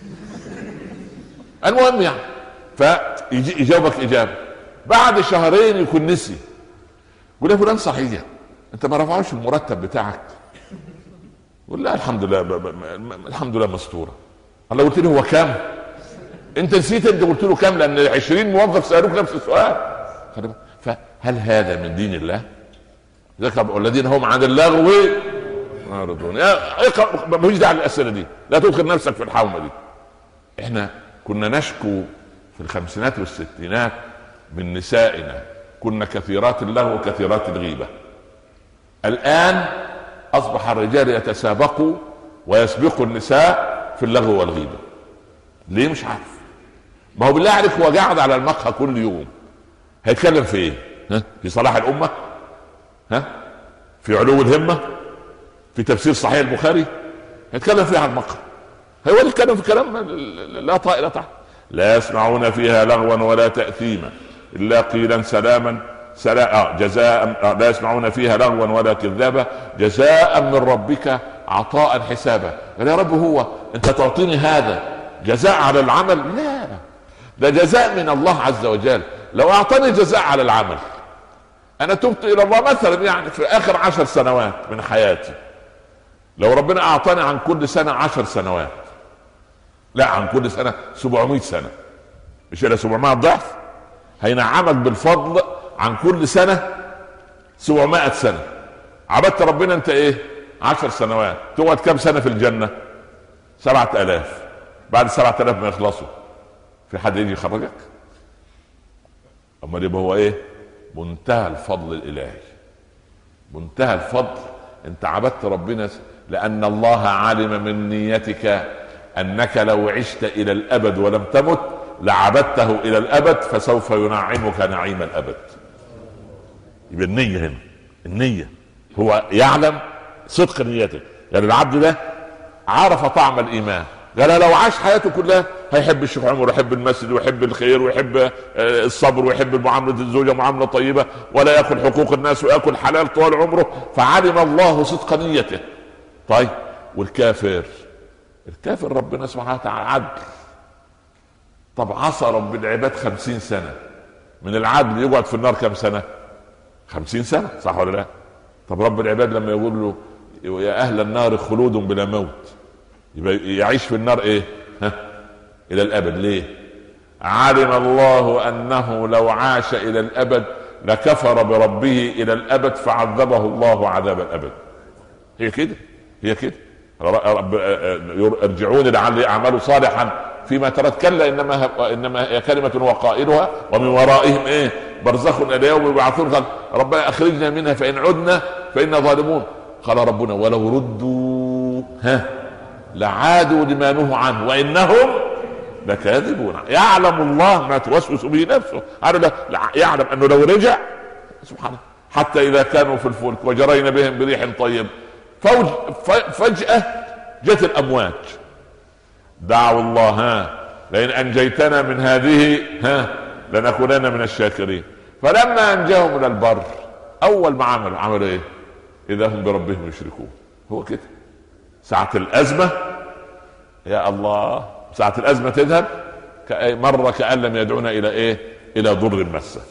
المهم يعني فيجي يجاوبك اجابه بعد شهرين يكون نسي. قول يا فلان صحيح انت ما رفعوش المرتب بتاعك؟ قول لا الحمد لله ب... ب... الحمد لله مستوره. الله قلت له هو كام؟ انت نسيت انت قلت له كام؟ لان عشرين موظف سالوك نفس السؤال. فهل هذا من دين الله؟ ذكر الذين هم عن اللغو معرضون. مفيش داعي للاسئله دي، لا تدخل نفسك في الحومه دي. احنا كنا نشكو في الخمسينات والستينات من نسائنا كنا كثيرات اللغو وكثيرات الغيبه. الان اصبح الرجال يتسابقوا ويسبقوا النساء في اللغو والغيبه. ليه؟ مش عارف. ما هو بالله عليك هو قاعد على المقهى كل يوم هيتكلم في ايه؟ ها؟ في صلاح الامه؟ ها؟ في علو الهمه؟ في تفسير صحيح البخاري؟ هيتكلم فيه على المقهى. هو يتكلم في كلام لا طائل تحت. لا يسمعون فيها لغوا ولا تأثيما الا قيلا سلاما سلا آه جزاء آه لا يسمعون فيها لغوا ولا كذابا جزاء من ربك عطاء حسابا. قال يا رب هو انت تعطيني هذا جزاء على العمل؟ لا، ده جزاء من الله عز وجل. لو اعطاني جزاء على العمل، انا تبت الى الله مثلا يعني في اخر عشر سنوات من حياتي، لو ربنا اعطاني عن كل سنة عشر سنوات، لا عن كل سنة سبعمائة سنة، مش الى سبعمائة ضعف، هينعمك بالفضل عن كل سنة سبعمائة سنة. عبدت ربنا انت ايه؟ عشر سنوات، تقعد كم سنة في الجنة؟ سبعة الاف. بعد سبعة الاف ما يخلصوا في حد يجي يخرجك؟ اما يبقى هو ايه؟ منتهى الفضل الالهي، منتهى الفضل. انت عبدت ربنا لان الله علم من نيتك انك لو عشت الى الابد ولم تمت لعبدته الى الابد فسوف ينعمك نعيم الابد. يبقى النية هنا، النية هو يعلم صدق نيتك. يعني العبد ده عرف طعم الايمان، قال لو عاش حياته كلها هيحب الشيخ عمر ويحب المسجد ويحب الخير ويحب الصبر ويحب معاملة الزوجة معاملة طيبة ولا يأكل حقوق الناس ويأكل حلال طوال عمره، فعلم الله صدق نيته. طيب والكافر؟ الكافر ربنا سبحانه وتعالى عدل. طب عصى رب العباد خمسين سنة، من العدل يقعد في النار كم سنة؟ خمسين سنة، صح ولا لا؟ طب رب العباد لما يقول له يا أهل النار خلود بلا موت، يبقى يعيش في النار ايه؟ ها؟ الى الابد. ليه؟ علم الله انه لو عاش الى الابد لكفر بربه الى الابد فعذبه الله عذاب الابد. هي كده، هي كده. رب ارجعوني لعلي اعمل صالحا فيما تركت، كلا انما انما هي كلمه وقائلها ومن ورائهم ايه؟ برزخ الى يوم يبعثون. قال ربنا اخرجنا منها فان عدنا فانا ظالمون. قال ربنا ولو ردوا ها لعادوا لما نهوا عنه وانهم لكاذبون. يعلم الله ما توسوس به نفسه. يعلم انه لو رجع سبحانه، حتى اذا كانوا في الفلك وجرينا بهم بريح طيب فوج فجأة جت الامواج دعوا الله ها لئن انجيتنا من هذه ها لنكونن من الشاكرين. فلما انجاهم الى البر اول ما عملوا عملوا ايه؟ اذا هم بربهم يشركون. هو كده ساعة الأزمة يا الله، ساعة الأزمة تذهب مرة كأن لم يدعونا إلى إيه؟ إلى ضر مسه.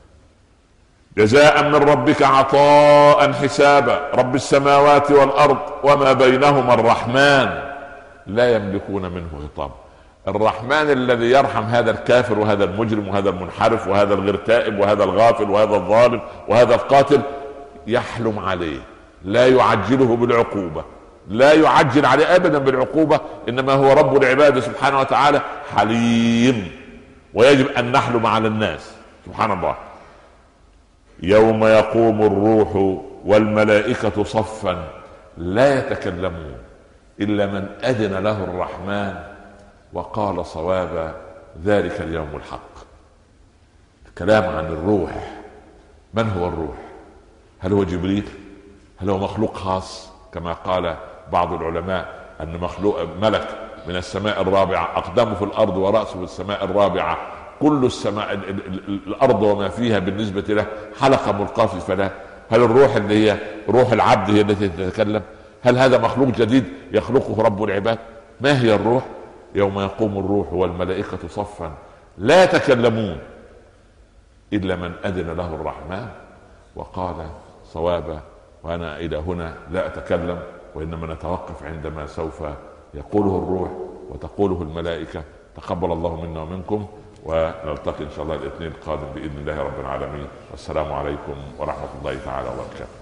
جزاء من ربك عطاء حسابا رب السماوات والأرض وما بينهما الرحمن لا يملكون منه خطابا. الرحمن الذي يرحم هذا الكافر وهذا المجرم وهذا المنحرف وهذا الغير تائب وهذا الغافل وهذا الظالم وهذا القاتل، يحلم عليه، لا يعجله بالعقوبة، لا يعجل عليه ابدا بالعقوبة، انما هو رب العباد سبحانه وتعالى حليم، ويجب ان نحلم على الناس. سبحان الله. يوم يقوم الروح والملائكة صفا لا يتكلمون إلا من أذن له الرحمن وقال صوابا، ذلك اليوم الحق. كلام عن الروح. من هو الروح؟ هل هو جبريل؟ هل هو مخلوق خاص كما قال بعض العلماء أن مخلوق ملك من السماء الرابعة أقدمه في الأرض ورأسه في السماء الرابعة، كل السماء الأرض وما فيها بالنسبة له حلقة ملقاة في فلاة؟ هل الروح اللي هي روح العبد هي التي تتكلم؟ هل هذا مخلوق جديد يخلقه رب العباد؟ ما هي الروح؟ يوم يقوم الروح والملائكة صفا لا يتكلمون إلا من أذن له الرحمن وقال صوابا. وأنا إلى هنا لا أتكلم، وإنما نتوقف عندما سوف يقوله الروح وتقوله الملائكة. تقبل الله منا ومنكم، ونلتقي إن شاء الله الاثنين القادم بإذن الله رب العالمين. والسلام عليكم ورحمة الله تعالى وبركاته.